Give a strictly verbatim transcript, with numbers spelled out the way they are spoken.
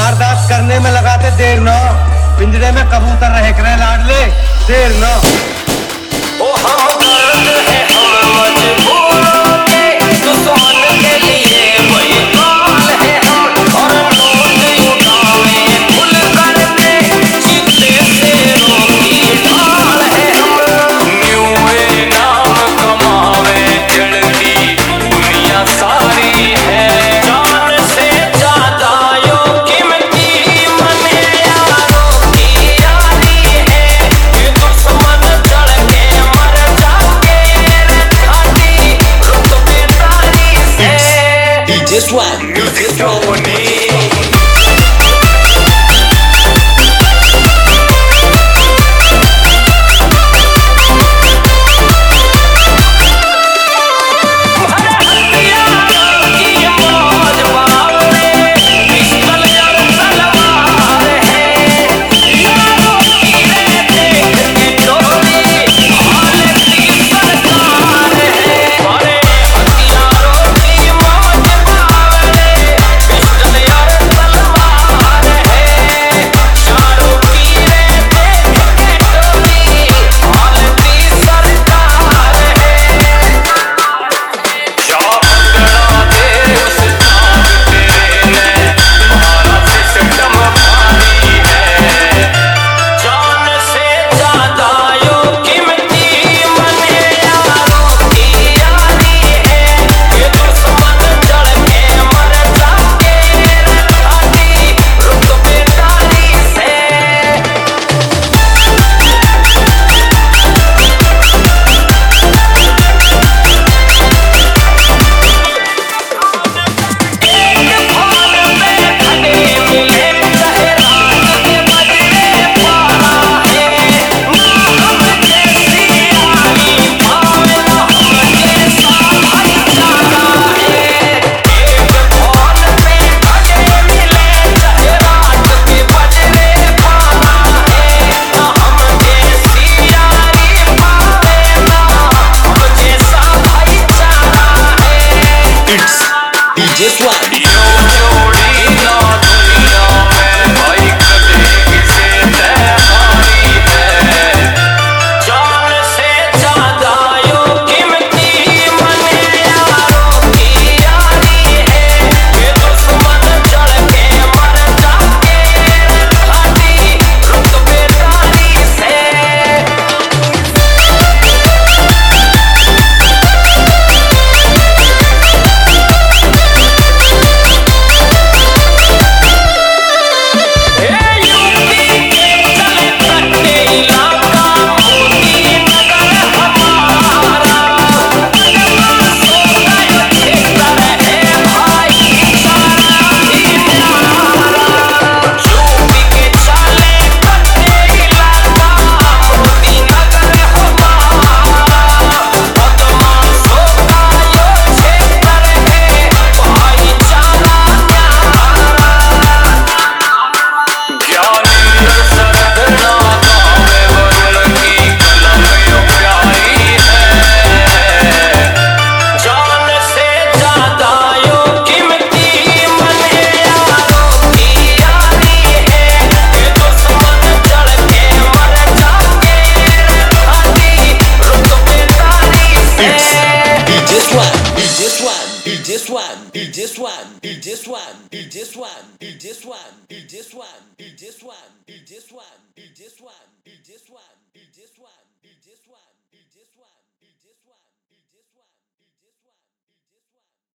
वारदात करने में लगाते देर न, पिंजरे में कबूतर रहे करे लाडले देर न। ओ हम दर्द है हम मजबूरों के, दुश्मन के लिए वही काल है हम, और लोग उठावे खुल करके जीते शेरों की ढाल है हम। न्यूए नाम कमावे जड़ती दुनिया सारी है, जान से ज्यादा यो कीमती मने यारों की यारी है। ये दुश्मन चढ़ के मर जाके खाती रुतबे तारी से। D J Swag, D J Swag. D J Swan, D J Swan, D J Swan, D J Swan, D J Swan, D J Swan.